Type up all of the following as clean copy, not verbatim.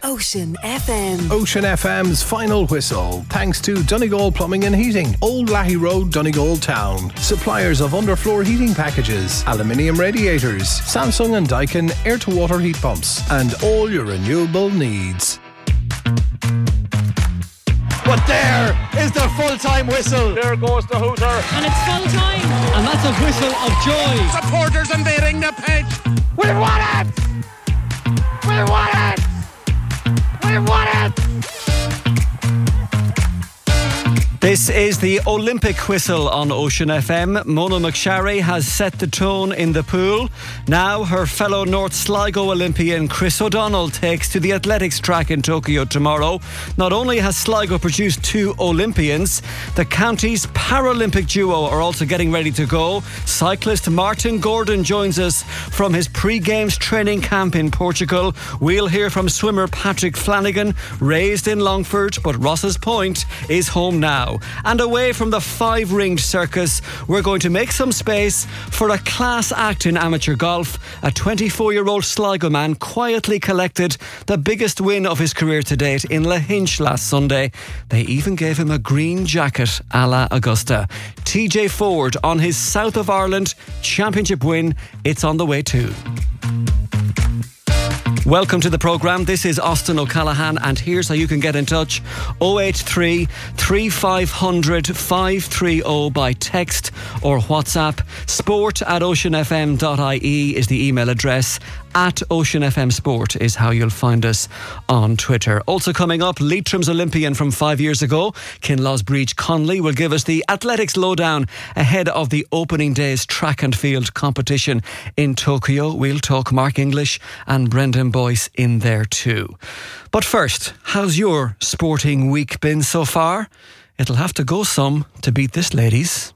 Ocean FM. Ocean FM's final whistle, thanks to Donegal Plumbing and Heating, Old Lahey Road, Donegal Town. Suppliers of underfloor heating packages, aluminium radiators, Samsung and Daikin air-to-water heat pumps, and all your renewable needs. But there is the full-time whistle. There goes the hooter. And it's full time. And that's a whistle of joy. Supporters invading the pitch. We won it! We won it! We won it! This is the Olympic whistle on Ocean FM. Mona McSharry has set the tone in the pool. Now her fellow North Sligo Olympian Chris O'Donnell takes to the athletics track in Tokyo tomorrow. Not only has Sligo produced 2 Olympians, the county's Paralympic duo are also getting ready to go. Cyclist Martin Gordon joins us from his pre-games training camp in Portugal. We'll hear from swimmer Patrick Flanagan, raised in Longford, but Ross's Point is home now. And away from the 5-ringed circus, we're going to make some space for a class act in amateur golf. A 24-year-old Sligo man quietly collected the biggest win of his career to date in Lahinch last Sunday. They even gave him a green jacket a la Augusta. TJ Ford on his South of Ireland championship win. It's on the way too. Welcome to the programme. This is Austin O'Callaghan, and here's how you can get in touch. 083 3500 530 by text or WhatsApp. sport@oceanfm.ie is the email address. @OceanFM Sport is how you'll find us on Twitter. Also coming up, Leitrim's Olympian from 5 years ago, Kinloss Breach Conley, will give us the athletics lowdown ahead of the opening day's track and field competition in Tokyo. We'll talk Mark English and Brendan Boyce in there too. But first, how's your sporting week been so far? It'll have to go some to beat this, ladies.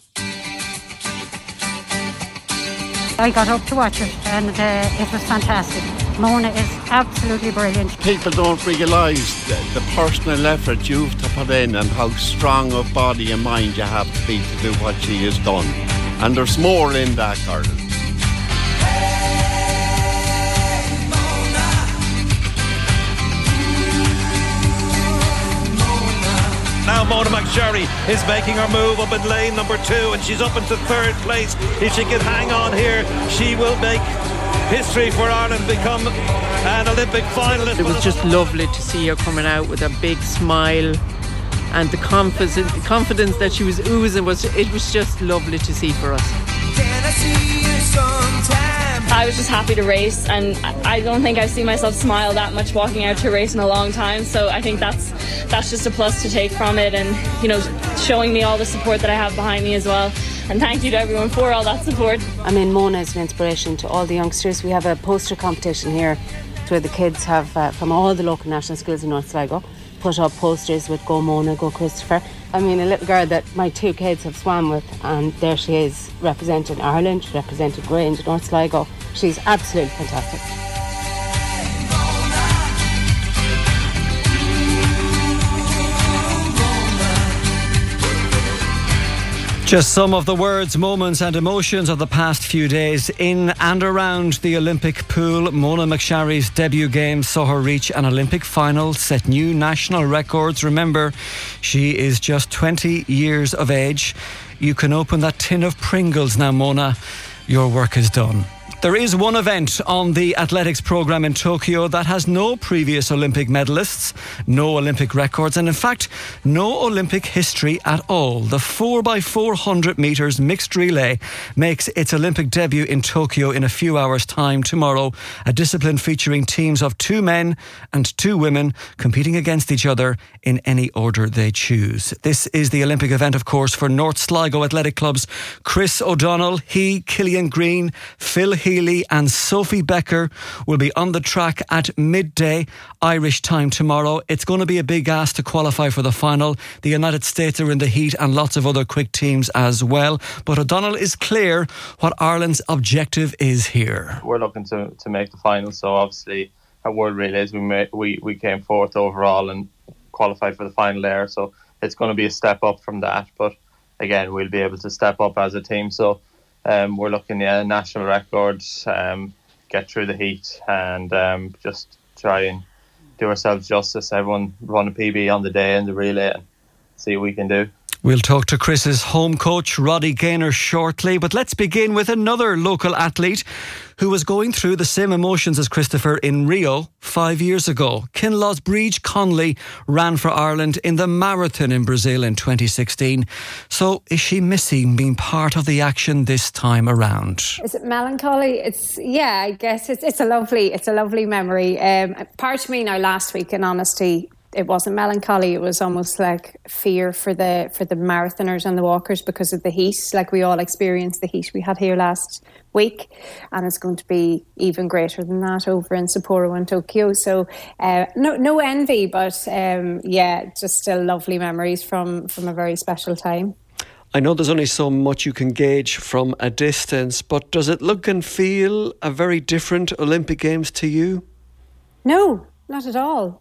I got up to watch it and it was fantastic. Mona is absolutely brilliant. People don't realise the personal effort you've to put in and how strong of body and mind you have to be to do what she has done. And there's more in that girl. Now Mona McSharry is making her move up in lane number 2, and she's up into 3rd place. If she can hang on here, she will make history for Ireland, become an Olympic finalist. It was just lovely to see her coming out with a big smile, and the confidence that she was oozing it was just lovely to see for us. I was just happy to race, and I don't think I've seen myself smile that much walking out to a race in a long time, so I think that's just a plus to take from it, and showing me all the support that I have behind me as well. And thank you to everyone for all that support. I mean, Mona is an inspiration to all the youngsters. We have a poster competition here where the kids have from all the local national schools in North Sligo put up posters with Go Mona, Go Christopher. I mean, a little girl that my 2 kids have swam with, and there she is representing Ireland, she represented Grange, North Sligo. She's absolutely fantastic. Just some of the words, moments and emotions of the past few days in and around the Olympic pool. Mona McSharry's debut game saw her reach an Olympic final, set new national records. Remember, she is just 20 years of age. You can open that tin of Pringles now, Mona. Your work is done. There is one event on the athletics programme in Tokyo that has no previous Olympic medalists, no Olympic records, and in fact, no Olympic history at all. The 4x400 metres mixed relay makes its Olympic debut in Tokyo in a few hours' time tomorrow, a discipline featuring teams of 2 men and 2 women competing against each other in any order they choose. This is the Olympic event, of course, for North Sligo Athletic Club's Chris O'Donnell. He, Killian Green, Phil Healy and Sophie Becker will be on the track at midday Irish time tomorrow. It's going to be a big ask to qualify for the final. The United States are in the heat and lots of other quick teams as well. But O'Donnell is clear what Ireland's objective is here. We're looking to make the final, so obviously at World Relays we came 4th overall and qualified for the final there, so it's going to be a step up from that. But again, we'll be able to step up as a team, so we're looking at national records, get through the heat and just try and do ourselves justice. Everyone run a PB on the day and the relay and see what we can do. We'll talk to Chris's home coach, Roddy Gaynor, shortly. But let's begin with another local athlete who was going through the same emotions as Christopher in Rio 5 years ago. Kinloch's Bríd Conley ran for Ireland in the marathon in Brazil in 2016. So is she missing being part of the action this time around? Is it melancholy? I guess it's a lovely memory. Part of me now last week, in honesty, it wasn't melancholy. It was almost like fear for the marathoners and the walkers because of the heat. Like we all experienced the heat we had here last week, and it's going to be even greater than that over in Sapporo and Tokyo. So no envy, but just still lovely memories from a very special time. I know there's only so much you can gauge from a distance, but does it look and feel a very different Olympic Games to you? No. Not at all.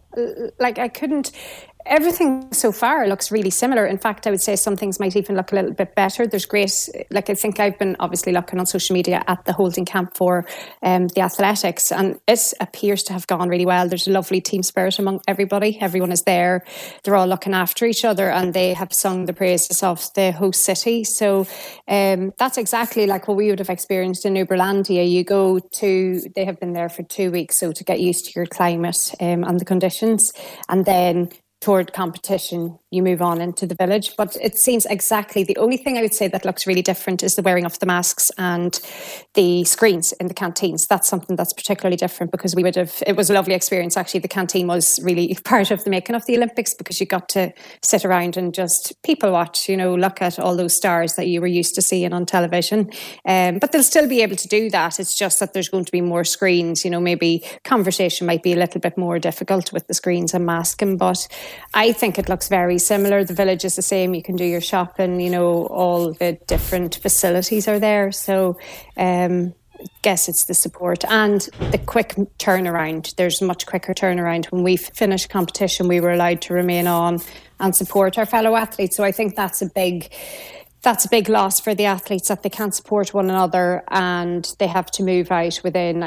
Everything so far looks really similar. In fact, I would say some things might even look a little bit better. There's great, I think I've been obviously looking on social media at the holding camp for the athletics, and it appears to have gone really well. There's a lovely team spirit among everybody. Everyone is there. They're all looking after each other, and they have sung the praises of the host city. So that's exactly like what we would have experienced in Uberlandia. They have been there for 2 weeks, so to get used to your climate and the conditions, and then toward competition, you move on into the village. But it seems exactly, the only thing I would say that looks really different is the wearing of the masks and the screens in the canteens. That's something that's particularly different because it was a lovely experience. Actually, the canteen was really part of the making of the Olympics because you got to sit around and just people watch, look at all those stars that you were used to seeing on television. But they'll still be able to do that. It's just that there's going to be more screens, maybe conversation might be a little bit more difficult with the screens and masking, but I think it looks very similar. The village is the same. You can do your shopping, all the different facilities are there. So I guess it's the support and the quick turnaround. There's much quicker turnaround. When we finished competition, we were allowed to remain on and support our fellow athletes. So I think that's a big loss for the athletes, that they can't support one another and they have to move out within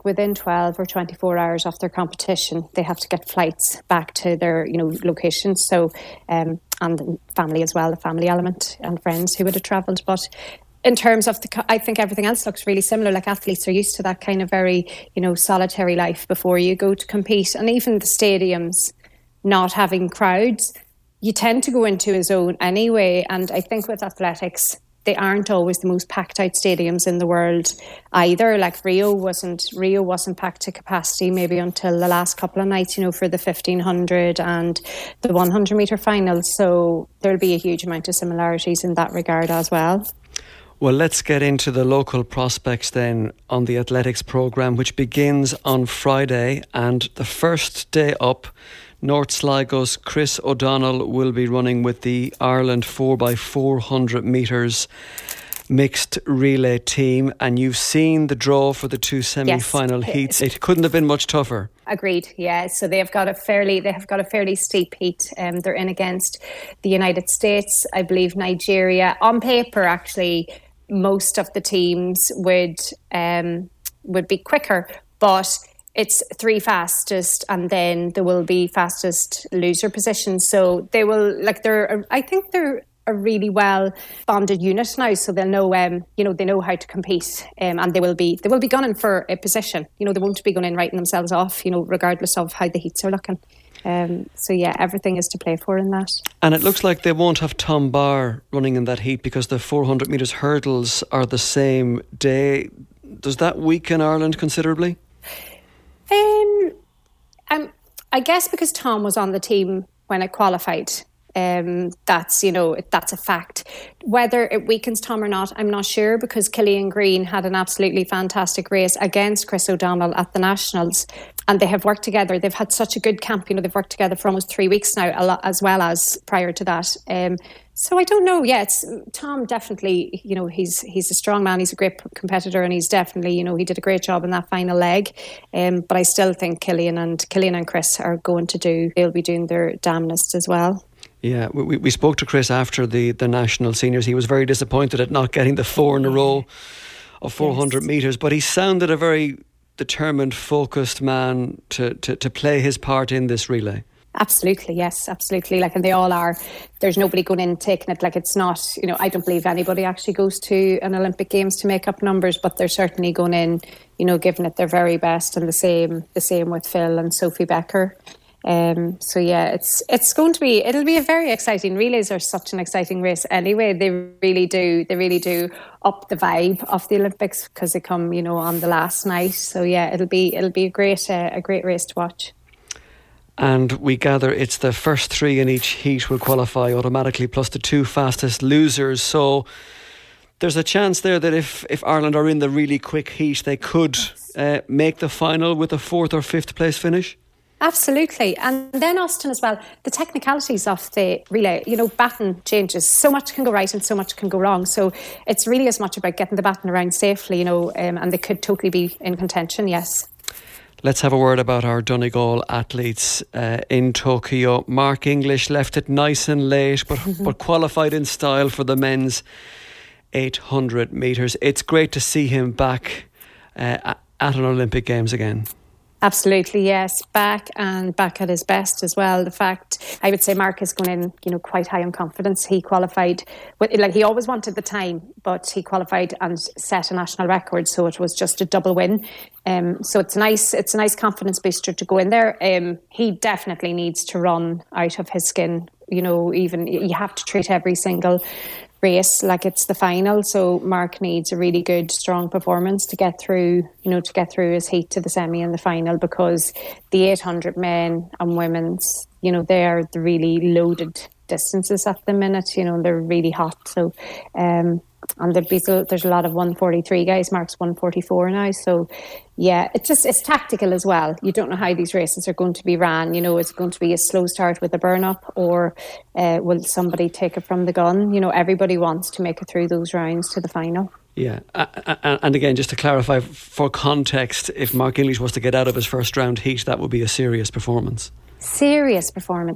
12 or 24 hours of their competition. They have to get flights back to their, locations. So, and family as well, the family element and friends who would have travelled. But in terms of I think everything else looks really similar. Like athletes are used to that kind of very, solitary life before you go to compete. And even the stadiums not having crowds, you tend to go into a zone anyway. And I think with athletics, they aren't always the most packed out stadiums in the world either. Like Rio wasn't packed to capacity maybe until the last couple of nights, for the 1500 and the 100 metre finals. So there'll be a huge amount of similarities in that regard as well. Well, let's get into the local prospects then on the athletics programme, which begins on Friday. And the first day up, North Sligo's Chris O'Donnell will be running with the Ireland 4x400 metres mixed relay team. And you've seen the draw for the two semi-final heats. It couldn't have been much tougher. Agreed, yeah. So they have got a fairly steep heat. They're in against the United States, I believe Nigeria. On paper, actually, most of the teams would be quicker, but it's 3 fastest and then there will be fastest loser positions. So they will, I think they're a really well bonded unit now, so they'll know, they know how to compete, and they will be gunning for a position. They won't be gunning writing themselves off, regardless of how the heats are looking. Everything is to play for in that. And it looks like they won't have Tom Barr running in that heat because the 400 metres hurdles are the same day. Does that weaken Ireland considerably? I guess because Tom was on the team when it qualified, that's a fact. Whether it weakens Tom or not, I'm not sure, because Killian Green had an absolutely fantastic race against Chris O'Donnell at the Nationals, and they have worked together. They've had such a good camp. They've worked together for almost 3 weeks now, a lot, as well as prior to that. So I don't know. Yeah, it's Tom definitely, he's a strong man. He's a great competitor, and he's definitely, he did a great job in that final leg. But I still think Killian and Chris are they'll be doing their damnedest as well. Yeah, we spoke to Chris after the national seniors. He was very disappointed at not getting the 4 in a row of 400 metres, but he sounded a very determined, focused man to play his part in this relay? Absolutely, yes, absolutely. Like, and they all are. There's nobody going in taking it. Like, it's not, I don't believe anybody actually goes to an Olympic Games to make up numbers, but they're certainly going in, giving it their very best. And the same with Phil and Sophie Becker. So yeah, it'll be a very exciting. Relays are such an exciting race anyway. They really do up the vibe of the Olympics because they come, on the last night. So yeah, it'll be a great race to watch. And we gather it's the first 3 in each heat will qualify automatically, plus the 2 fastest losers. So there's a chance there that if Ireland are in the really quick heat, they could make the final with a 4th or 5th place finish. Absolutely. And then, Austin, as well, the technicalities of the relay, baton changes. So much can go right and so much can go wrong. So it's really as much about getting the baton around safely, and they could totally be in contention, yes. Let's have a word about our Donegal athletes in Tokyo. Mark English left it nice and late, but qualified in style for the men's 800 metres. It's great to see him back at an Olympic Games again. Absolutely, yes. Back at his best as well. The fact, I would say Mark is going in, quite high on confidence. He qualified, he always wanted the time, but he qualified and set a national record, so it was just a double win. So it's a nice confidence booster to go in there. He definitely needs to run out of his skin. Even you have to treat every single race like it's the final. So Mark needs a really good, strong performance to get through his heat to the semi and the final, because the 800 men and women's, they are the really loaded distances at the minute. They're really hot. So, and there's a lot of 143 guys. Mark's 144 now. So, yeah, it's tactical as well. You don't know how these races are going to be ran. Is it going to be a slow start with a burn up, or will somebody take it from the gun? Everybody wants to make it through those rounds to the final. Yeah, and again, just to clarify, for context, if Mark English was to get out of his first round heat, that would be a serious performance. Serious,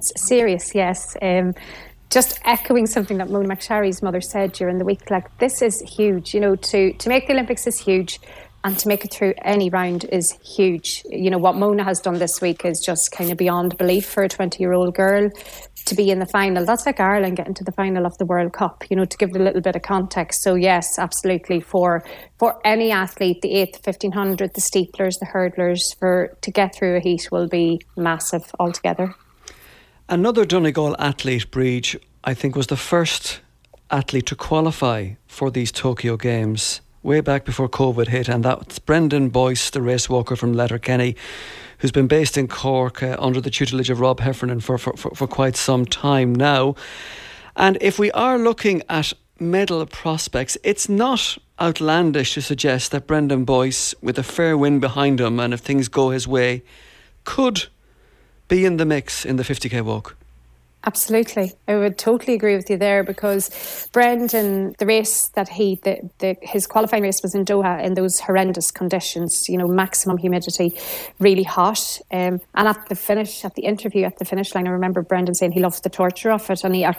yes. Just echoing something that Mona McSharry's mother said during the week, like, this is huge. To make the Olympics is huge, and to make it through any round is huge. What Mona has done this week is just kind of beyond belief for a 20-year-old girl to be in the final. That's like Ireland getting to the final of the World Cup, to give it a little bit of context. So yes, absolutely, for any athlete, the 8th, 1500, the steeplers, the hurdlers, to get through a heat will be massive altogether. Another Donegal athlete, Breach, I think was the first athlete to qualify for these Tokyo Games way back before COVID hit, and that's Brendan Boyce, the race walker from Letterkenny, who's been based in Cork under the tutelage of Rob Heffernan for quite some time now. And if we are looking at medal prospects, it's not outlandish to suggest that Brendan Boyce, with a fair win behind him, and if things go his way, could be in the mix in the 50k walk. Absolutely. I would totally agree with you there, because Brendan, the race that his qualifying race was in Doha in those horrendous conditions, maximum humidity, really hot. And at the interview at the finish line, I remember Brendan saying he loved the torture of it, and he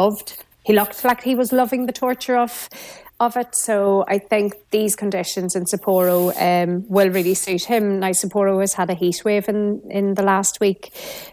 looked like he was loving the torture of it. So I think these conditions in Sapporo will really suit him. Now, Sapporo has had a heat wave in the last week,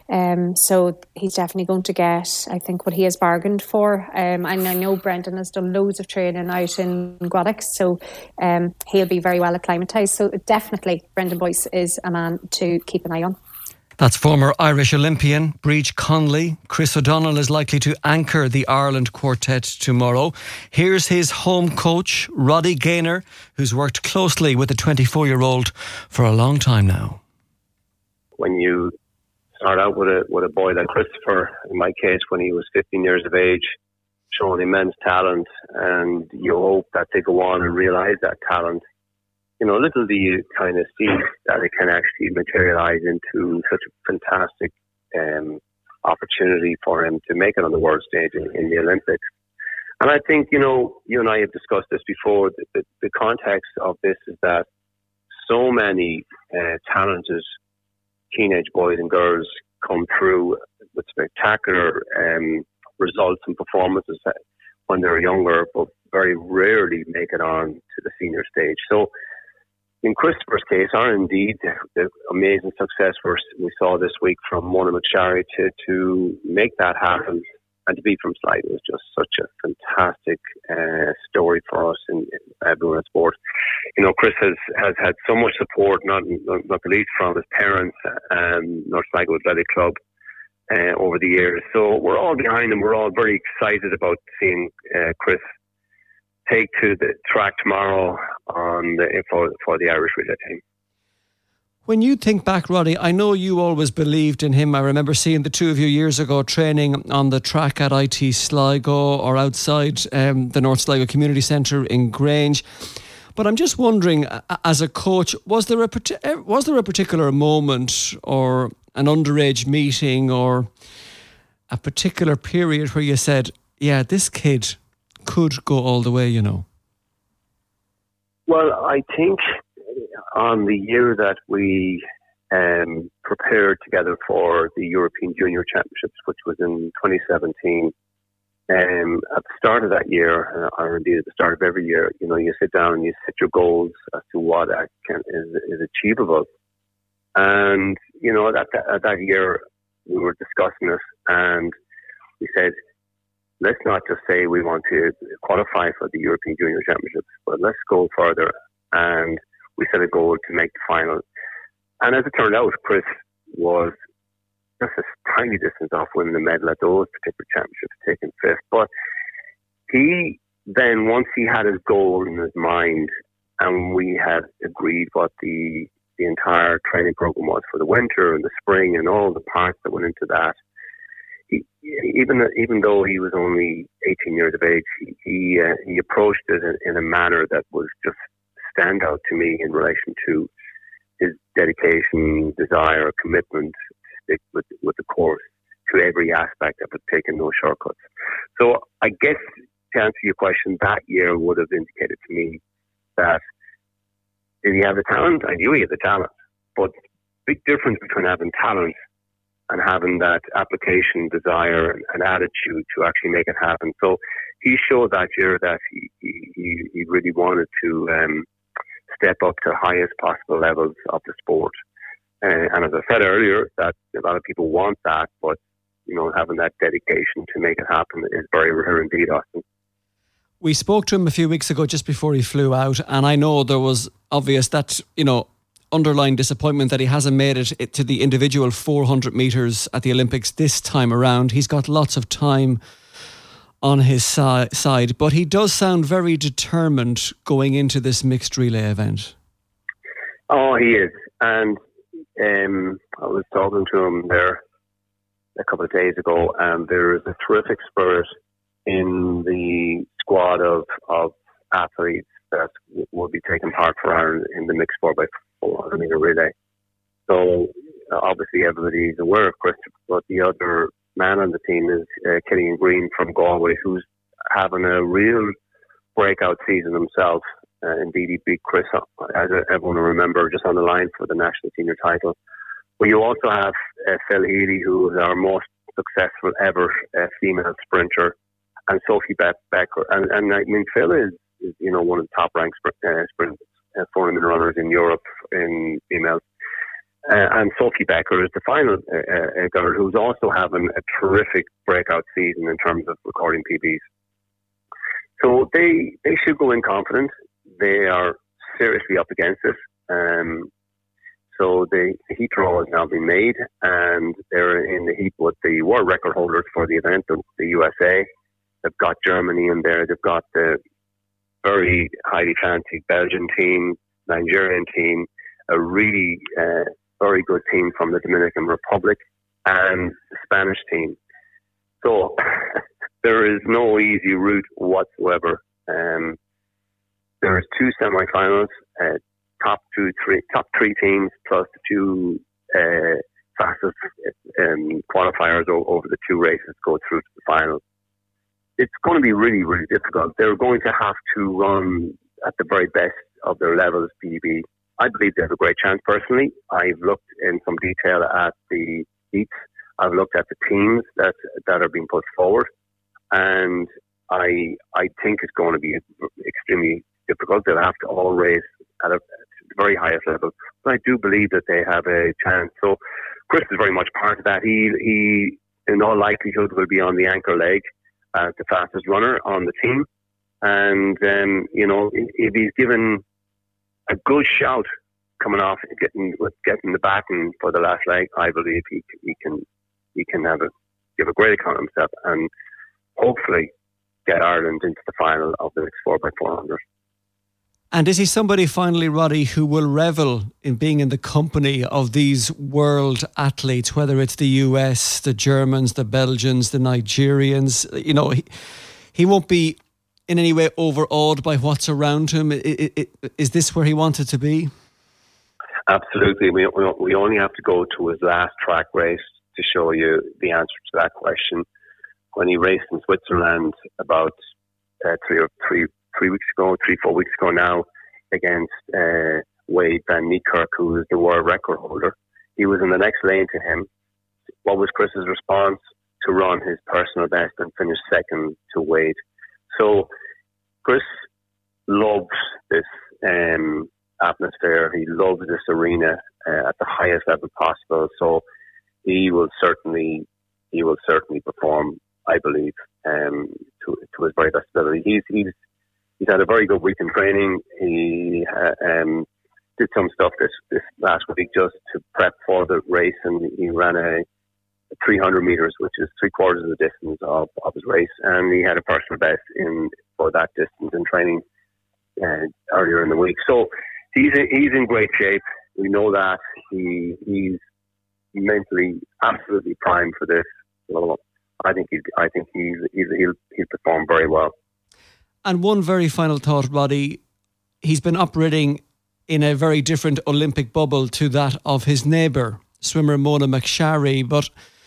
so he's definitely going to get, I think, what he has bargained for. And I know Brendan has done loads of training out in Guadix, so he'll be very well acclimatised. So definitely Brendan Boyce is a man to keep an eye on. That's former Irish Olympian Breach Conley. Chris O'Donnell is likely to anchor the Ireland quartet tomorrow. Here's his home coach, Roddy Gaynor, who's worked closely with the 24-year-old for a long time now. When you start out with a boy like Christopher, in my case, when he was 15 years of age, showing immense talent, and you hope that they go on and realise that talent, little do you kind of see that it can actually materialise into such a fantastic opportunity for him to make it on the world stage in the Olympics. And I think, you and I have discussed this before, the context of this is that so many talented teenage boys and girls come through with spectacular results and performances when they're younger, but very rarely make it on to the senior stage. So in Christopher's case, or indeed the amazing success we saw this week from Mona McSharry to make that happen and to be from Sligo was just such a fantastic story for us in everyone in sport. You know, Chris has had so much support, not the least from his parents and North Sligo Athletic Club over the years. So we're all behind him. We're all very excited about seeing Chris take to the track tomorrow for the Irish relay team. When you think back, Roddy, I know you always believed in him. I remember seeing the two of you years ago training on the track at IT Sligo or outside the North Sligo Community Centre in Grange. But I'm just wondering, as a coach, was there a particular moment or an underage meeting or a particular period where you said, yeah, this kid could go all the way, you know? Well, I think on the year that we prepared together for the European Junior Championships, which was in 2017, at the start of that year, or indeed at the start of every year, you know, you sit down and you set your goals as to what is achievable. And, you know, that year we were discussing it and we said, let's not just say we want to qualify for the European Junior Championships, but let's go further. And we set a goal to make the final. And as it turned out, Chris was just a tiny distance off winning the medal at those particular championships, taking fifth. But he then, once he had his goal in his mind and we had agreed what the entire training program was for the winter and the spring and all the parts that went into that, even though he was only 18 years of age, he approached it in a manner that was just stand out to me in relation to his dedication, desire, commitment to stick with the course to every aspect of it, taking no shortcuts. So I guess to answer your question, that year would have indicated to me that did he have the talent? I knew he had the talent, but big difference between having talent and having that application, desire, and attitude to actually make it happen. So he showed that year that he really wanted to step up to highest possible levels of the sport. And as I said earlier, that a lot of people want that, but you know, having that dedication to make it happen is very rare indeed, Austin. We spoke to him a few weeks ago just before he flew out, and I know there was obvious that, you know, underlying disappointment that he hasn't made it to the individual 400 metres at the Olympics this time around. He's got lots of time on his side, but he does sound very determined going into this mixed relay event. Oh, he is. And I was talking to him there a couple of days ago, and there is a terrific spirit in the squad of athletes that will be taking part for Ireland in the mixed 4x400 metre relay. So obviously everybody's aware of Christopher, but the other man on the team is Killian Green from Galway, who's having a real breakout season himself. Indeed, he beat Chris, as everyone will remember, just on the line for the national senior title. But you also have Phil Healy, who is our most successful ever female sprinter, and Sophie Becker. And I mean, Phil is you know, one of the top ranked sprint 400 runners in Europe in females. And Sophie Becker is the final girl who's also having a terrific breakout season in terms of recording PBs. So they should go in confident. They are seriously up against it. So the heat draw has now been made, and they're in the heat with the world record holders for the event, the USA. They've got Germany in there. They've got the very highly fancied Belgian team, Nigerian team, a really very good team from the Dominican Republic, and the Spanish team. So there is no easy route whatsoever. There's two semi-finals, top three teams plus the two fastest qualifiers over the two races go through to the final. It's going to be really, really difficult. They're going to have to run at the very best of their levels, PB. I believe they have a great chance personally. I've looked in some detail at the heats. I've looked at the teams that are being put forward, and I think it's going to be extremely difficult. They'll have to all race at very highest level. But I do believe that they have a chance. So Chris is very much part of that. He in all likelihood will be on the anchor leg as the fastest runner on the team. And, if he's given a good shout coming off, getting the backing for the last leg, I believe he can give a great account of himself and hopefully get Ireland into the final of the 4x400. And is he somebody, finally, Roddy, who will revel in being in the company of these world athletes, whether it's the US, the Germans, the Belgians, the Nigerians? He won't be in any way overawed by what's around him. Is this where he wanted to be? Absolutely. We only have to go to his last track race to show you the answer to that question. When he raced in Switzerland about 4 weeks ago now, against Wade van Niekerk, who is the world record holder, he was in the next lane to him. What was Chris's response? To run his personal best and finish second to Wade. So Chris loves this atmosphere. He loves this arena at the highest level possible. So he will certainly perform, I believe, to his very best ability. He's had a very good week in training. He did some stuff this last week just to prep for the race, and he ran a 300 metres, which is 3/4 of the distance of his race, and he had a personal best for that distance in training earlier in the week. So he's in great shape. We know that he's mentally absolutely primed for this. So I think he'll perform very well. And one very final thought, Roddy. He's been operating in a very different Olympic bubble to that of his neighbour, swimmer Mona McSharry. But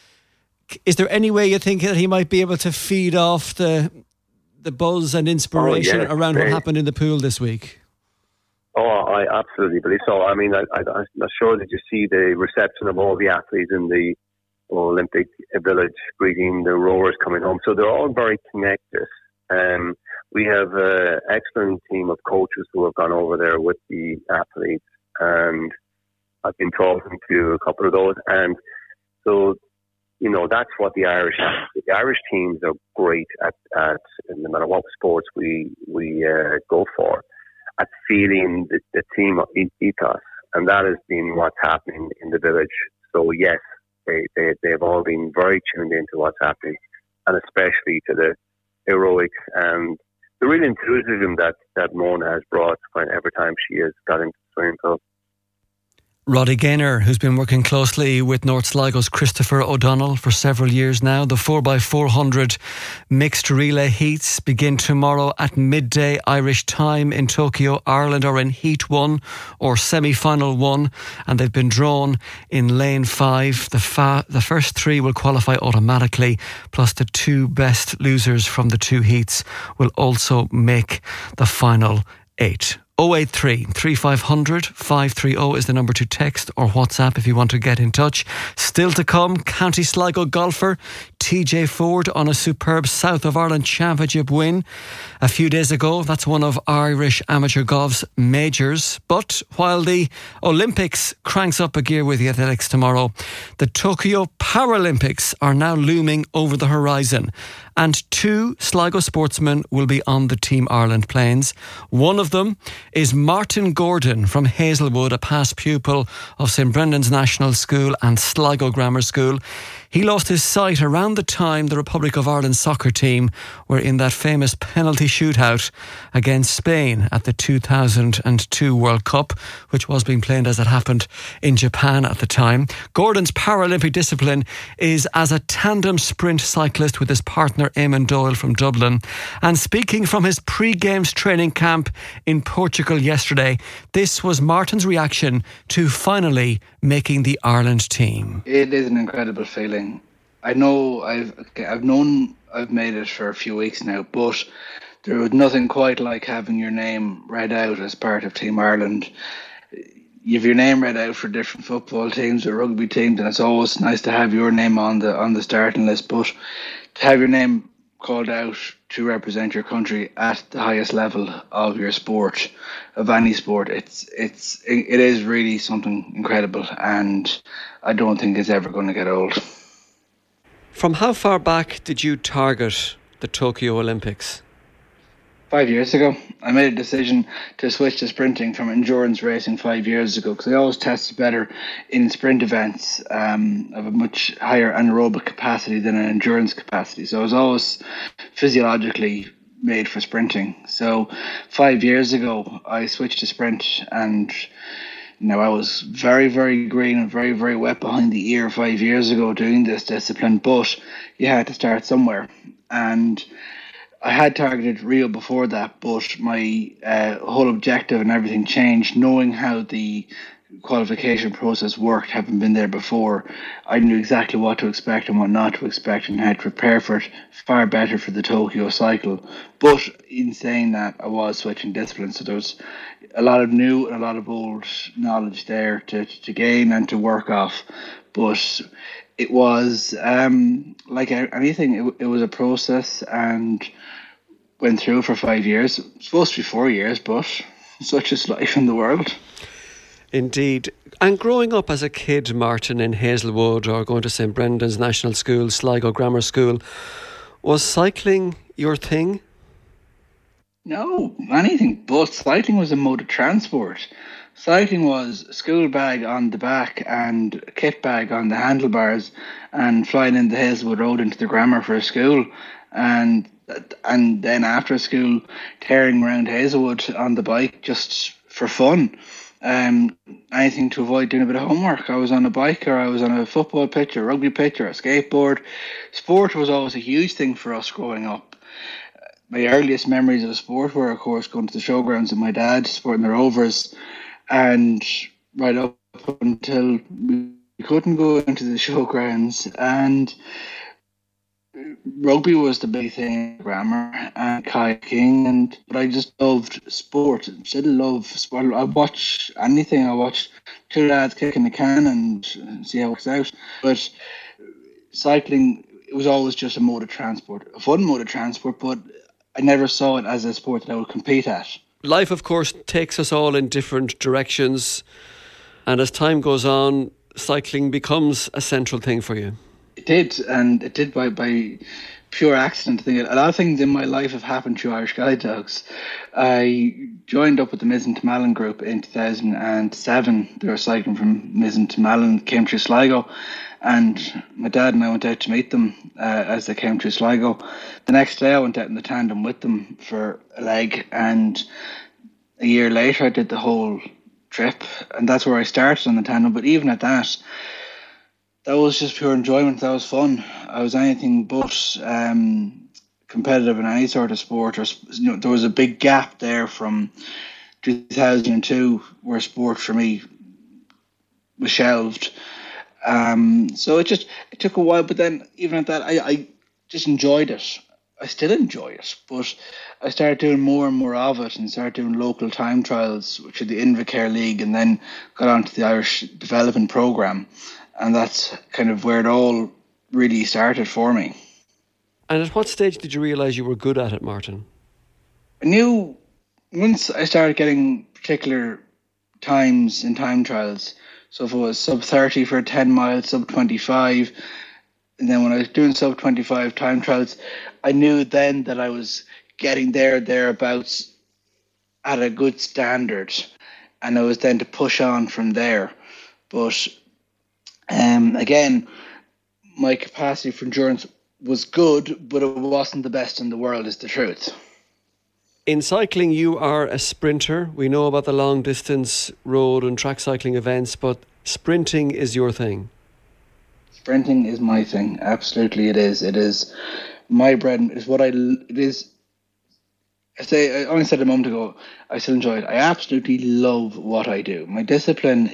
is there any way you think that he might be able to feed off the buzz and inspiration around what happened in the pool this week? Oh, I absolutely believe so. I mean, I'm not sure that you see the reception of all the athletes in the Olympic Village greeting the rowers coming home. So they're all very connected. We have an excellent team of coaches who have gone over there with the athletes, and I've been talking to a couple of those. And so, that's what the Irish teams are great at no matter what sports we go for, at feeling the team ethos. And that has been what's happening in the village. So yes, they've all been very tuned into what's happening, and especially to the heroics and the real enthusiasm that Mona has brought every time she has got into the swimming pool. Roddy Gaynor, who's been working closely with North Sligo's Christopher O'Donnell for several years now. The 4x400 mixed relay heats begin tomorrow at midday Irish time in Tokyo. Ireland are in Heat 1 or Semi-Final 1, and they've been drawn in Lane 5. The first 3 will qualify automatically, plus the 2 best losers from the 2 heats will also make the final 8. 083 3500 530 is the number to text or WhatsApp if you want to get in touch. Still to come, County Sligo golfer TJ Ford on a superb South of Ireland Championship win a few days ago. That's one of Irish amateur golf's majors. But while the Olympics cranks up a gear with the athletics tomorrow, the Tokyo Paralympics are now looming over the horizon, and 2 Sligo sportsmen will be on the Team Ireland planes. One of them is Martin Gordon from Hazelwood, a past pupil of St Brendan's National School and Sligo Grammar School. He lost his sight around the time the Republic of Ireland soccer team were in that famous penalty shootout against Spain at the 2002 World Cup, which was being played, as it happened, in Japan at the time. Gordon's Paralympic discipline is as a tandem sprint cyclist with his partner Eamon Doyle from Dublin. And speaking from his pre-games training camp in Portugal yesterday, this was Martin's reaction to finally making the Ireland team. It is an incredible feeling. I know I've made it for a few weeks now, but there was nothing quite like having your name read out as part of Team Ireland. You have your name read out for different football teams or rugby teams, and it's always nice to have your name on the starting list. But to have your name called out to represent your country at the highest level of your sport, of any sport, it is really something incredible, and I don't think it's ever going to get old. From how far back did you target the Tokyo Olympics? 5 years ago. I made a decision to switch to sprinting from endurance racing 5 years ago, because I always tested better in sprint events of a much higher anaerobic capacity than an endurance capacity. So I was always physiologically made for sprinting. So 5 years ago, I switched to sprint, and I was very, very green and very, very wet behind the ear 5 years ago doing this discipline, but you had to start somewhere. And I had targeted Rio before that, but my whole objective and everything changed. Knowing how the qualification process worked, having been there before, I knew exactly what to expect and what not to expect, and had to prepare for it far better for the Tokyo cycle. But in saying that, I was switching disciplines, so there was a lot of new and a lot of old knowledge there to gain and to work off. But it was like anything, it was a process, and went through for 5 years. It's supposed to be 4 years, but such is life in the world. Indeed. And growing up as a kid, Martin, in Hazelwood or going to St Brendan's National School, Sligo Grammar School, was cycling your thing? No, anything but. Cycling was a mode of transport. Cycling was a school bag on the back and a kit bag on the handlebars, and flying in the Hazelwood Road into the grammar for a school, and then after school tearing around Hazelwood on the bike just for fun. Anything to avoid doing a bit of homework. I was on a bike, or I was on a football pitch, or rugby pitch, or a skateboard. Sport was always a huge thing for us growing up. My earliest memories of sport were, of course, going to the showgrounds with my dad, supporting the Rovers, and right up until we couldn't go into the showgrounds, and rugby was the big thing, grammar and kayaking, but I just loved sport. Still love sport. I watch anything. I watch two lads kicking the can and see how it works out. But cycling, it was always just a mode of transport, a fun mode of transport, but I never saw it as a sport that I would compete at. Life, of course, takes us all in different directions, and as time goes on, cycling becomes a central thing for you. It did, and it did by pure accident. A lot of things in my life have happened through Irish Guide Dogs. I joined up with the Mizen to Malin group in 2007. They were cycling from Mizen to Malin, came through Sligo, and my dad and I went out to meet them as they came through Sligo. The next day I went out in the tandem with them for a leg, and a year later I did the whole trip, and that's where I started on the tandem. But even at that was just pure enjoyment. That was fun. I was anything but competitive in any sort of sport. There was a big gap there from 2002 where sport for me was shelved. So it took a while, but then even at that, I just enjoyed it. I still enjoy it, but I started doing more and more of it, and started doing local time trials, which are the Invacare League, and then got onto the Irish Development Programme. And that's kind of where it all really started for me. And at what stage did you realise you were good at it, Martin? I knew once I started getting particular times in time trials. So if it was sub 30 for a 10 mile, sub 25, and then when I was doing sub 25 time trials, I knew then that I was getting thereabouts at a good standard, and I was then to push on from there. But again, my capacity for endurance was good, but it wasn't the best in the world, is the truth. In cycling, you are a sprinter. We know about the long distance road and track cycling events, but sprinting is your thing. Sprinting is my thing. Absolutely, it is. It is my bread. It's what it is. I only said a moment ago, I still enjoy it. I absolutely love what I do. My discipline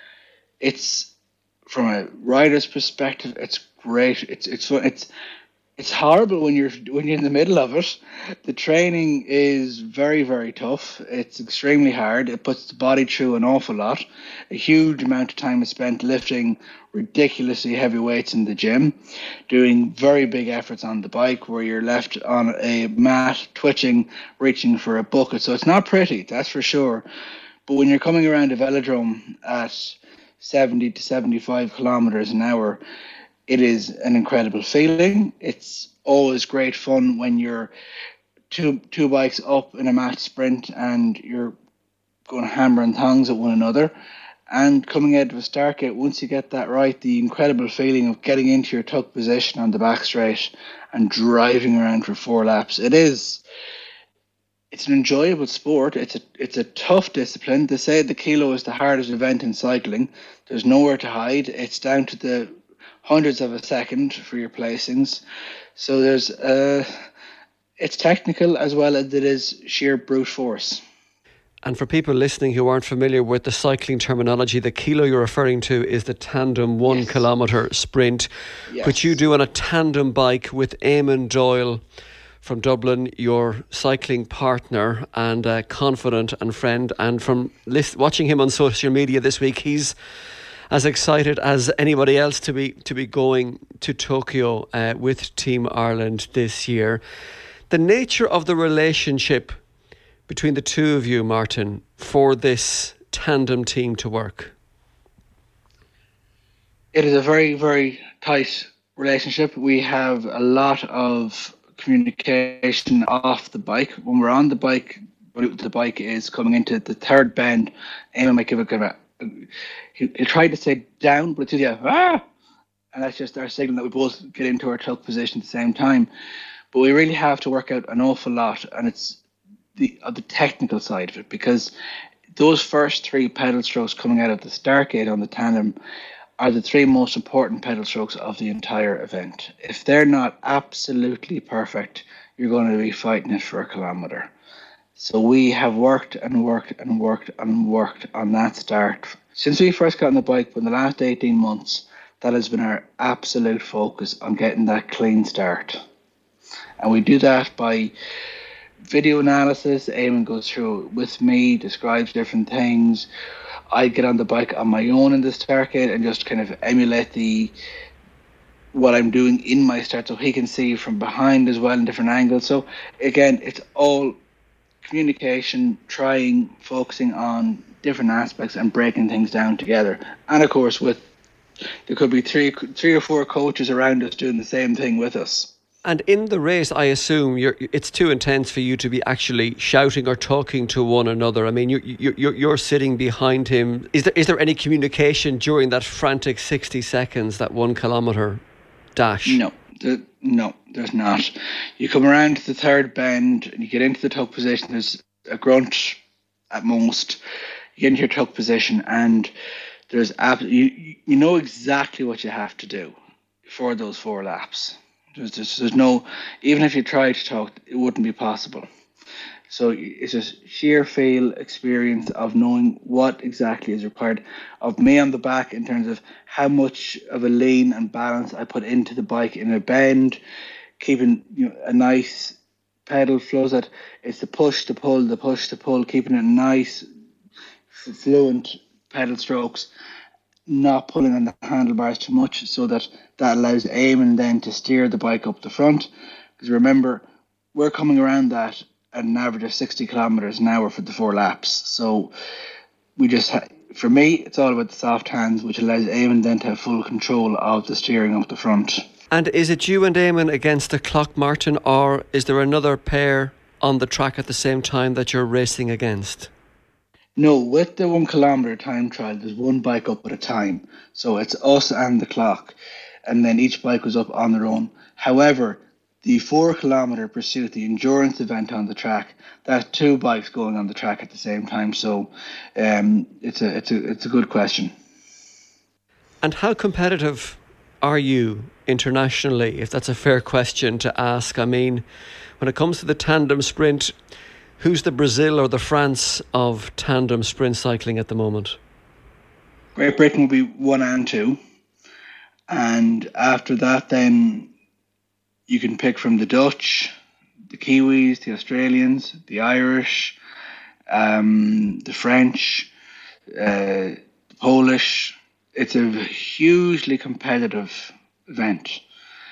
it's from a rider's perspective, it's great. It's fun. It's horrible when you're in the middle of it. The training is very, very tough. It's extremely hard. It puts the body through an awful lot. A huge amount of time is spent lifting ridiculously heavy weights in the gym, doing very big efforts on the bike where you're left on a mat, twitching, reaching for a bucket. So it's not pretty, that's for sure. But when you're coming around a velodrome at 70 to 75 kilometers an hour, it is an incredible feeling. It's always great fun when you're two bikes up in a match sprint and you're going hammer and tongs at one another. And coming out of a start gate, once you get that right, the incredible feeling of getting into your tuck position on the back straight and driving around for 4 laps. It's an enjoyable sport. It's a tough discipline. They say the kilo is the hardest event in cycling. There's nowhere to hide. It's down to the hundreds of a second for your placings. So it's technical as well as it is sheer brute force. And for people listening who aren't familiar with the cycling terminology, the kilo you're referring to is the tandem 1 kilometre sprint, which you do on a tandem bike with Eamon Doyle from Dublin, your cycling partner and confidant and friend. And from watching him on social media this week, he's as excited as anybody else to be going to Tokyo with Team Ireland this year. The nature of the relationship between the two of you, Martin, for this tandem team to work? It is a very, very tight relationship. We have a lot of communication off the bike. When we're on the bike is coming into the third bend, Eamon might give a kind of he'll try to say down, but it's and that's just our signal that we both get into our tuck position at the same time. But we really have to work out an awful lot, and it's the technical side of it, because those first 3 pedal strokes coming out of the start gate on the tandem are the 3 most important pedal strokes of the entire event. If they're not absolutely perfect, you're going to be fighting it for a kilometre. So we have worked and worked and worked and worked on that start. Since we first got on the bike, in the last 18 months, that has been our absolute focus on getting that clean start. And we do that by video analysis. Eamon goes through it with me, describes different things. I get on the bike on my own in the start gate and just kind of emulate what I'm doing in my start, so he can see from behind as well in different angles. So again, it's all communication, focusing on different aspects and breaking things down together. And of course, there could be three or four coaches around us doing the same thing with us. And in the race, I assume it's too intense for you to be actually shouting or talking to one another. I mean, you're sitting behind him. Is there any communication during that frantic 60 seconds, that 1 kilometre dash? No, there's not. You come around to the third bend and you get into the tuck position. There's a grunt at most. You get into your tuck position and there's you know exactly what you have to do for those 4 laps. There's no, even if you tried to talk, it wouldn't be possible. So it's just sheer feel experience of knowing what exactly is required of me on the back in terms of how much of a lean and balance I put into the bike in a bend, keeping a nice pedal flow. That it's the push, the pull, keeping it nice, fluent pedal strokes, not pulling on the handlebars too much, so that allows Eamon then to steer the bike up the front. Because remember, we're coming around that at an average of 60 kilometers an hour for the 4 laps. So we just, for me, it's all about the soft hands, which allows Eamon then to have full control of the steering up the front. And is it you and Eamon against the clock, Martin, or is there another pair on the track at the same time that you're racing against? No, with the 1 kilometre time trial, there's one bike up at a time. So it's us and the clock. And then each bike was up on their own. However, the 4 kilometre pursuit, the endurance event on the track, that's 2 bikes going on the track at the same time. So it's a good question. And how competitive are you internationally, if that's a fair question to ask? I mean, when it comes to the tandem sprint, who's the Brazil or the France of tandem sprint cycling at the moment? Great Britain will be 1 and 2. And after that, then you can pick from the Dutch, the Kiwis, the Australians, the Irish, the French, the Polish. It's a hugely competitive event.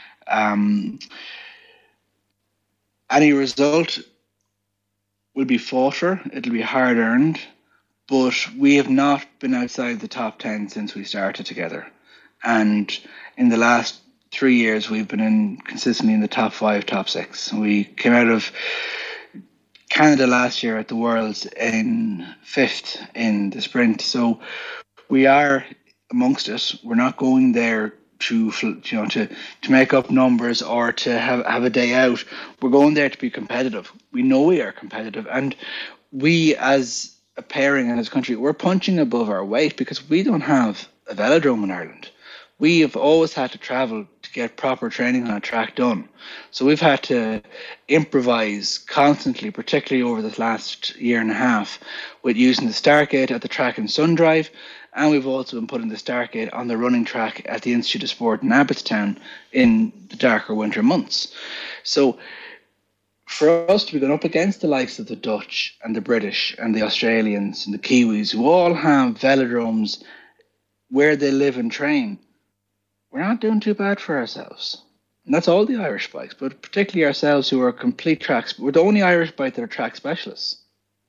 Any result will be fought for. It'll be hard earned, but we have not been outside the top 10 since we started together. And in the last 3 years, we've been consistently in the top 5, top 6. We came out of Canada last year at the Worlds in 5th in the sprint. So we are amongst it. We're not going there to make up numbers or to have a day out. We're going there to be competitive. We know we are competitive, and we as a pairing and as a country, we're punching above our weight because we don't have a velodrome in Ireland. We have always had to travel to get proper training on a track done. So we've had to improvise constantly, particularly over the last year and a half, with using the Stargate at the track in Sundrive, and we've also been putting the Stargate on the running track at the Institute of Sport in Abbottstown in the darker winter months. So for us to be going up against the likes of the Dutch and the British and the Australians and the Kiwis, who all have velodromes where they live and train, we're not doing too bad for ourselves. And that's all the Irish bikes, but particularly ourselves who are complete tracks. We're the only Irish bike that are track specialists.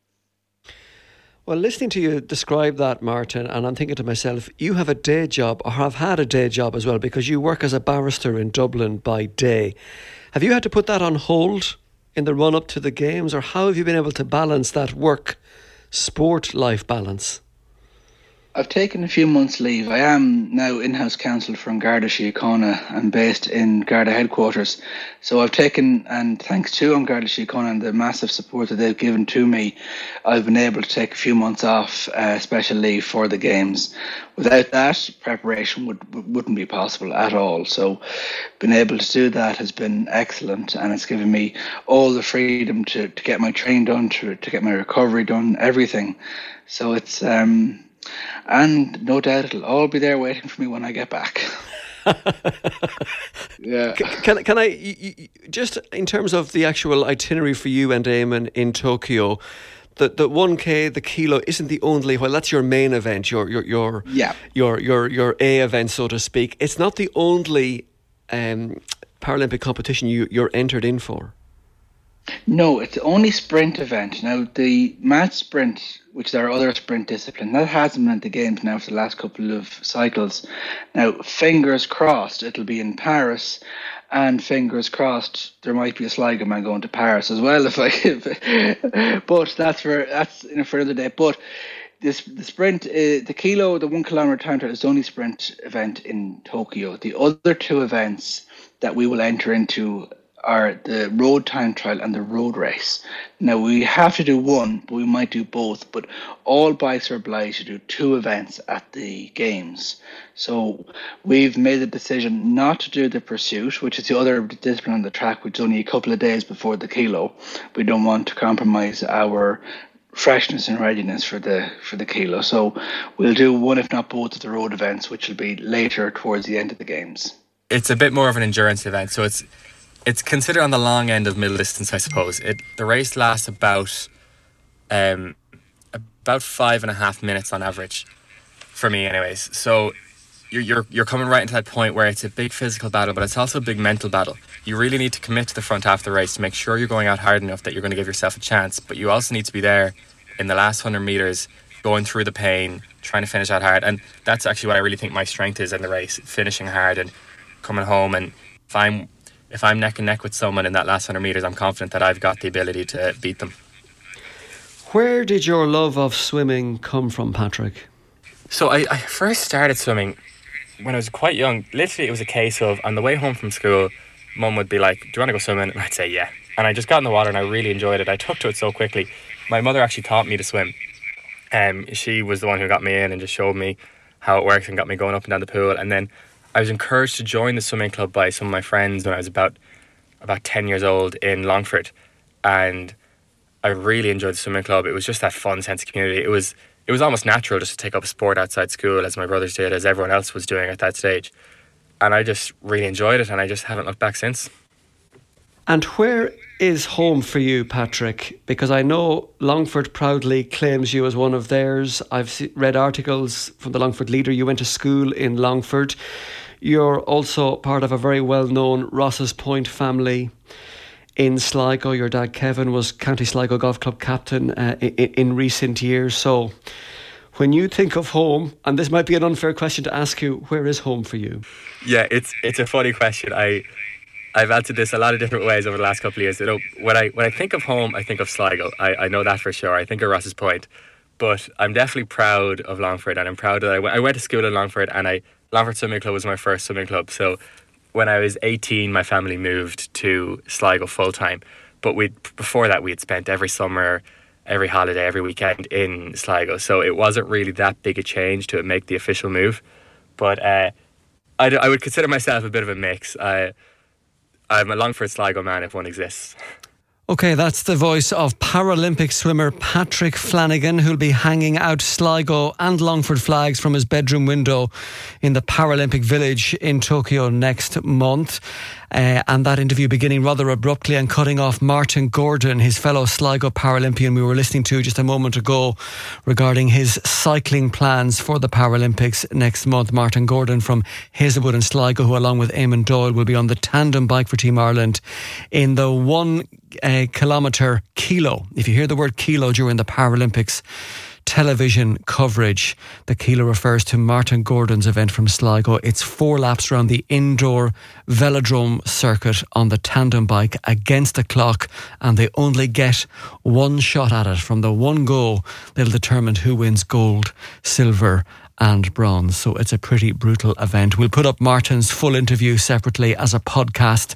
Well, listening to you describe that, Martin, and I'm thinking to myself, you have a day job, or have had a day job as well, because you work as a barrister in Dublin by day. Have you had to put that on hold in the run-up to the games, or how have you been able to balance that work-sport-life balance? I've taken a few months' leave. I am now in-house counsel from Garda Síochána and based in Garda headquarters. So I've taken, and thanks to Garda Síochána and the massive support that they've given to me, I've been able to take a few months off special leave for the games. Without that, preparation wouldn't be possible at all. So being able to do that has been excellent, and it's given me all the freedom to get my training done, to get my recovery done, everything. So it's... and no doubt it'll all be there waiting for me when I get back. Yeah. Can I just in terms of the actual itinerary for you and Eamon in Tokyo, the 1K, the kilo isn't the only. Well, that's your main event, your A event, so to speak. It's not the only Paralympic competition you're entered in for. No, it's the only sprint event. Now, the match sprint, which is our other sprint discipline, that hasn't been at the Games now for the last couple of cycles. Now, fingers crossed, it'll be in Paris, and fingers crossed, there might be a Sligo man going to Paris as well. But that's for another day. But the sprint, the kilo, the 1 kilometre time trial is the only sprint event in Tokyo. The other two events that we will enter into are the road time trial and the road race. Now, we have to do one, but we might do both. But all bikes are obliged to do 2 events at the Games. So we've made the decision not to do the pursuit, which is the other discipline on the track, which is only a couple of days before the kilo. We don't want to compromise our freshness and readiness for the kilo. So we'll do one, if not both, of the road events, which will be later towards the end of the Games. It's a bit more of an endurance event, so it's considered on the long end of middle distance, I suppose. The race lasts about 5.5 minutes on average, for me anyways. So you're coming right into that point where it's a big physical battle, but it's also a big mental battle. You really need to commit to the front half of the race to make sure you're going out hard enough that you're going to give yourself a chance, but you also need to be there in the last 100 metres, going through the pain, trying to finish out hard. And that's actually what I really think my strength is in the race, finishing hard and coming home. And if I'm neck and neck with someone in that last 100 metres, I'm confident that I've got the ability to beat them. Where did your love of swimming come from, Patrick? So I first started swimming when I was quite young. Literally, it was a case of, on the way home from school, Mum would be like, do you want to go swimming? And I'd say, yeah. And I just got in the water and I really enjoyed it. I took to it so quickly. My mother actually taught me to swim. She was the one who got me in and just showed me how it works and got me going up and down the pool. And then I was encouraged to join the swimming club by some of my friends when I was about 10 years old in Longford, and I really enjoyed the swimming club. It was just that fun sense of community. It was almost natural just to take up a sport outside school, as my brothers did, as everyone else was doing at that stage, and I just really enjoyed it, and I just haven't looked back since. And where is home for you, Patrick? Because I know Longford proudly claims you as one of theirs. I've read articles from the Longford Leader. You went to school in Longford. You're also part of a very well-known Ross's Point family in Sligo. Your dad, Kevin, was County Sligo Golf Club captain in recent years. So when you think of home, and this might be an unfair question to ask you, where is home for you? Yeah, it's a funny question. I've answered this a lot of different ways over the last couple of years. You know, when I think of home, I think of Sligo. I know that for sure. I think of Ross's Point. But I'm definitely proud of Longford, and I'm proud that I went to school in Longford, and Longford Swimming Club was my first swimming club. So when I was 18, my family moved to Sligo full time. But before that, we had spent every summer, every holiday, every weekend in Sligo. So it wasn't really that big a change to make the official move. But I would consider myself a bit of a mix. I'm a Longford Sligo man if one exists. OK, that's the voice of Paralympic swimmer Patrick Flanagan, who'll be hanging out Sligo and Longford flags from his bedroom window in the Paralympic Village in Tokyo next month. And that interview beginning rather abruptly and cutting off Martin Gordon, his fellow Sligo Paralympian we were listening to just a moment ago regarding his cycling plans for the Paralympics next month. Martin Gordon from Hazelwood and Sligo, who along with Eamon Doyle will be on the tandem bike for Team Ireland in the 1 kilometre kilo. If you hear the word kilo during the Paralympics television coverage, the kilo refers to Martin Gordon's event from Sligo. It's 4 laps around the indoor velodrome circuit on the tandem bike against the clock, and they only get one shot at it. From the one go, they'll determine who wins gold, silver and bronze. So it's a pretty brutal event. We'll put up Martin's full interview separately as a podcast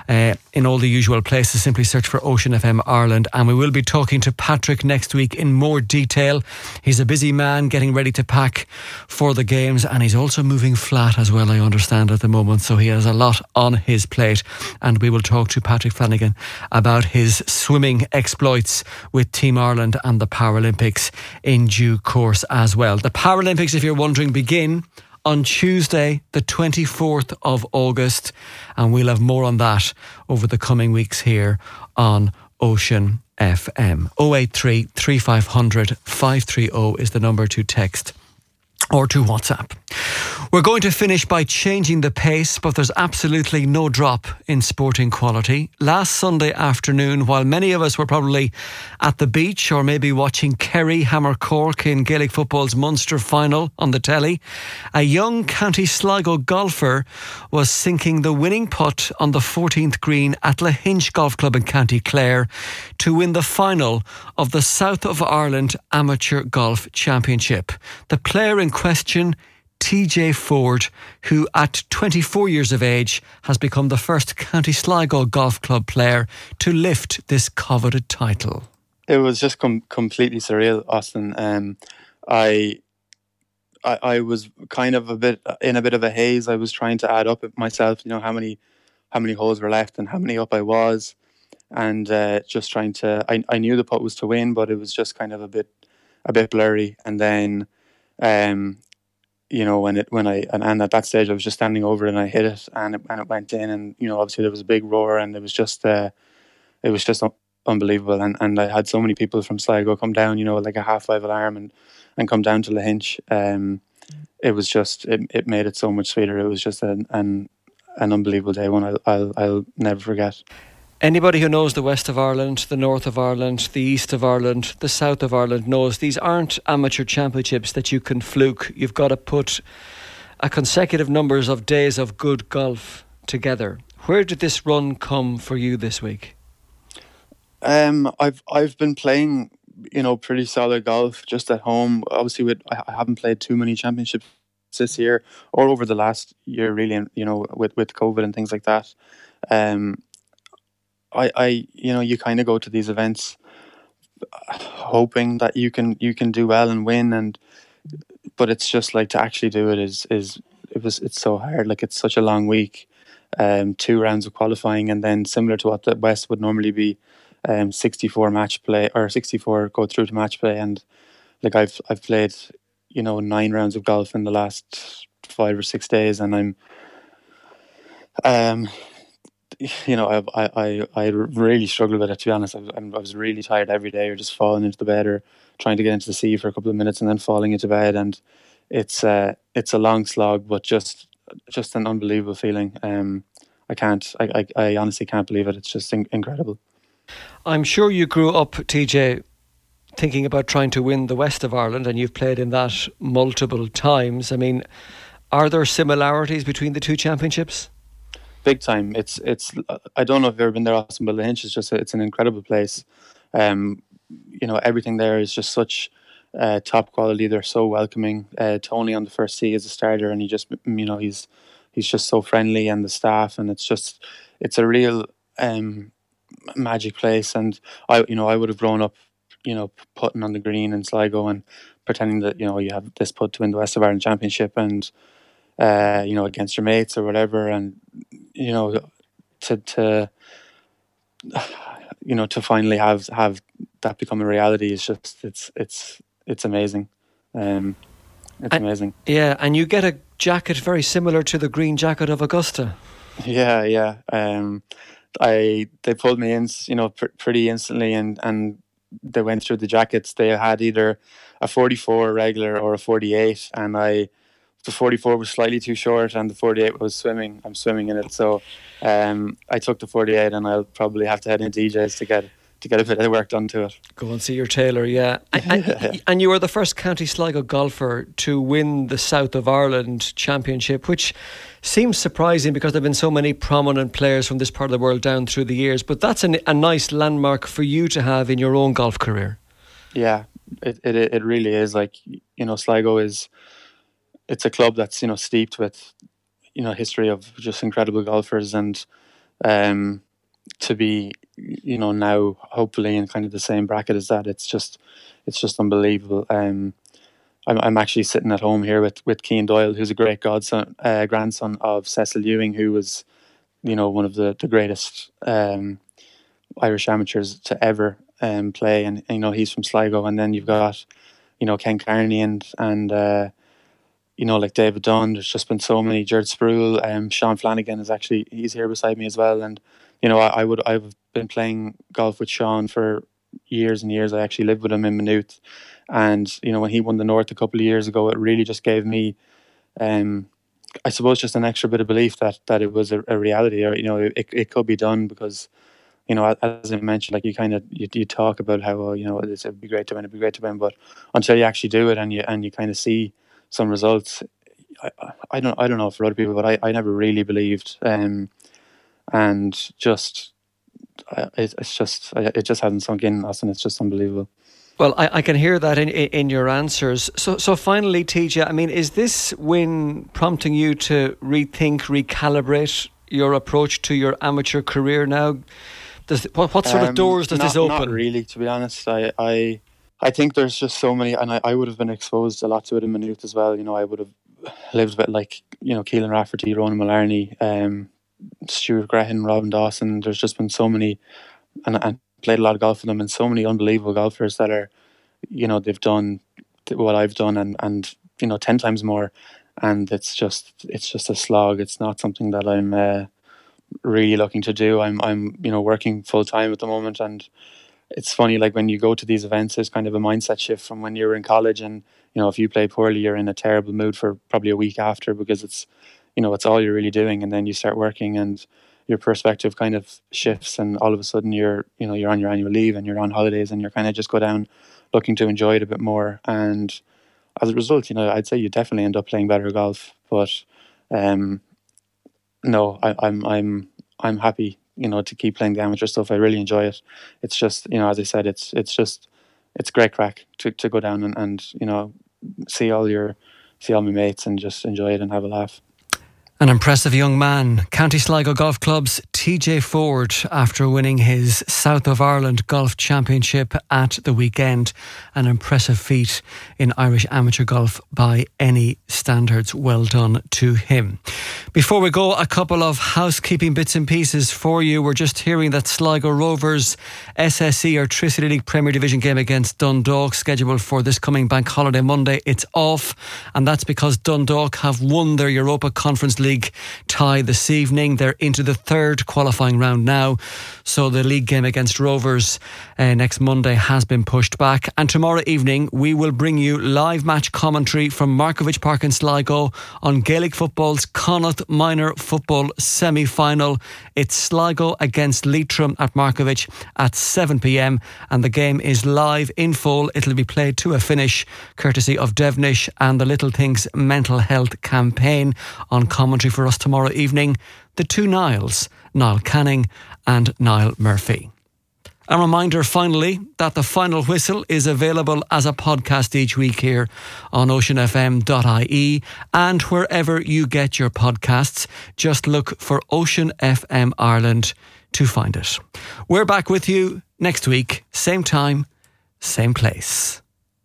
in all the usual places. Simply search for Ocean FM Ireland, and we will be talking to Patrick next week in more detail. He's a busy man getting ready to pack for the games, and he's also moving flat as well, I understand, at the moment. So he has a lot on his plate, and we will talk to Patrick Flanagan about his swimming exploits with Team Ireland and the Paralympics in due course as well. The Paralympics, if you're wondering, begin on Tuesday the 24th of August, and we'll have more on that over the coming weeks here on Ocean FM. 083 3500 530 is the number to text or to WhatsApp. We're going to finish by changing the pace, but there's absolutely no drop in sporting quality. Last Sunday afternoon, while many of us were probably at the beach or maybe watching Kerry hammer Cork in Gaelic football's Munster final on the telly, a young County Sligo golfer was sinking the winning putt on the 14th green at Lahinch Golf Club in County Clare to win the final of the South of Ireland Amateur Golf Championship. The player in question, TJ Ford, who at 24 years of age has become the first County Sligo Golf Club player to lift this coveted title. It was just completely surreal, Austin. I was kind of a bit of a haze. I was trying to add up myself, how many holes were left and how many up I was, and just trying to. I knew the putt was to win, but it was just kind of a bit blurry. And then, when at that stage I was just standing over it and I hit it and it went in, and obviously there was a big roar, and it was just unbelievable. And I had so many people from Sligo come down, like a half-5 alarm and come down to Lahinch. It was just it made it so much sweeter. It was just an unbelievable day, one I'll never forget. Anybody who knows the west of Ireland, the north of Ireland, the east of Ireland, the south of Ireland knows these aren't amateur championships that you can fluke. You've got to put a consecutive numbers of days of good golf together. Where did this run come for you this week? I've been playing, pretty solid golf just at home. Obviously, I haven't played too many championships this year or over the last year, really. And with COVID and things like that. You kind of go to these events hoping that you can do well and win, but it's just like to actually do it it's so hard. Like, it's such a long week, 2 rounds of qualifying, and then similar to what the West would normally be, 64 match play or 64 go through to match play, and like I've played 9 rounds of golf in the last 5 or 6 days, and I'm you know, I really struggled with it, to be honest. I was really tired every day, or just falling into the bed, or trying to get into the sea for a couple of minutes and then falling into bed. And it's a long slog, but just an unbelievable feeling. I honestly can't believe it. It's just incredible. I'm sure you grew up, TJ, thinking about trying to win the West of Ireland, and you've played in that multiple times. I mean, are there similarities between the two championships? Big time. It's. I don't know if you've ever been there, Austin, but Lahinch is it's an incredible place. You know, everything there is just such top quality. They're so welcoming. Tony on the first tee is a starter, and he's just so friendly, and the staff, and it's a real magic place. And I would have grown up, you know, putting on the green in Sligo and pretending that, you know, you have this putt to win the West of Ireland Championship, and you know, against your mates or whatever, and you know, to you know, to finally have that become a reality is just it's amazing. It's amazing. Yeah, and you get a jacket very similar to the green jacket of Augusta. Yeah. They pulled me in, you know, pretty instantly, and they went through the jackets. They had either a 44 regular or a 48, and the 44 was slightly too short, and the 48 was swimming. I'm swimming in it, so I took the 48, and I'll probably have to head into DJs to get a bit of work done to it. Go and see your tailor, yeah. And you were the first County Sligo golfer to win the South of Ireland Championship, which seems surprising because there have been so many prominent players from this part of the world down through the years. But that's a nice landmark for you to have in your own golf career. Yeah, it really is. Like, you know, Sligo it's a club that's, you know, steeped with, you know, history of just incredible golfers, and to be, you know, now hopefully in kind of the same bracket as that, it's just unbelievable. I'm actually sitting at home here with Cian Doyle, who's a great grandson of Cecil Ewing, who was, you know, one of the greatest Irish amateurs to ever play, and you know, he's from Sligo. And then you've got, you know, Ken Carney and you know, like David Dunn. There's just been so many. Jared Spruill, Sean Flanagan he's here beside me as well. And you know, I've been playing golf with Sean for years and years. I actually lived with him in Maynooth, and you know, when he won the North a couple of years ago, it really just gave me, I suppose, just an extra bit of belief that it was a reality, or you know, it could be done. Because, you know, as I mentioned, like you talk about how, you know, it'd be great to win, but until you actually do it and you kind of see some results, I don't know for other people, but I never really believed, and just it just hasn't sunk in, Austin. It's just unbelievable. Well, I can hear that in your answers. So finally, TJ, I mean, is this win prompting you to rethink, recalibrate your approach to your amateur career now? What sort of doors does this open? Not really, to be honest. I think there's just so many, and I would have been exposed a lot to it in Maynooth as well. You know, I would have lived a bit like, you know, Keelan Rafferty, Ronan Mullarney, Stuart Grehan, Robin Dawson. There's just been so many, and played a lot of golf with them, and so many unbelievable golfers that are, you know, they've done what I've done and you know, 10 times more. And it's just a slog. It's not something that I'm really looking to do. I'm you know, working full time at the moment, and it's funny, like when you go to these events, there's kind of a mindset shift from when you were in college, and you know, if you play poorly, you're in a terrible mood for probably a week after, because it's, you know, it's all you're really doing. And then you start working, and your perspective kind of shifts, and all of a sudden you're on your annual leave and you're on holidays, and you're kind of just go down looking to enjoy it a bit more. And as a result, you know, I'd say you definitely end up playing better golf. But no, I'm happy, you know, to keep playing the amateur stuff. I really enjoy it. It's just, you know, as I said, it's great crack to go down and you know, see all my mates and just enjoy it and have a laugh. An impressive young man, County Sligo Golf Club's TJ Ford, after winning his South of Ireland Golf Championship at the weekend. An impressive feat in Irish amateur golf by any standards. Well done to him. Before we go, a couple of housekeeping bits and pieces for you. We're just hearing that Sligo Rovers SSE or Tri-City League Premier Division game against Dundalk, scheduled for this coming Bank Holiday Monday. It's off, and that's because Dundalk have won their Europa Conference League League tie this evening. They're into the third qualifying round now, so the league game against Rovers next Monday has been pushed back. And tomorrow evening we will bring you live match commentary from Markievicz Park in Sligo on Gaelic football's Connacht Minor Football semi-final. It's Sligo against Leitrim at Markievicz at 7 p.m, and the game is live in full. It'll be played to a finish courtesy of Devnish and the Little Things mental health campaign. On commentary for us tomorrow evening, the two Niles, Niall Canning and Niall Murphy. A reminder finally that the final whistle is available as a podcast each week here on oceanfm.ie and wherever you get your podcasts. Just look for Ocean FM Ireland to find it. We're back with you next week, same time, same place.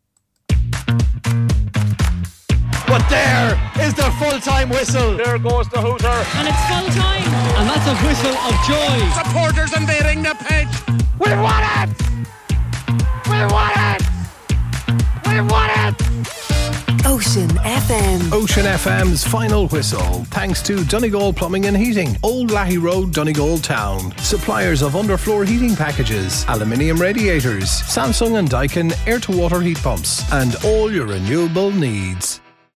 But there is the full-time whistle. There goes the hooter. And it's full-time. And that's a whistle of joy. Supporters invading the pitch. We won it! We won it! We won it! Ocean FM. Ocean FM's final whistle, thanks to Donegal Plumbing and Heating, Old Lahey Road, Donegal Town. Suppliers of underfloor heating packages, aluminium radiators, Samsung and Daikin air-to-water heat pumps, and all your renewable needs.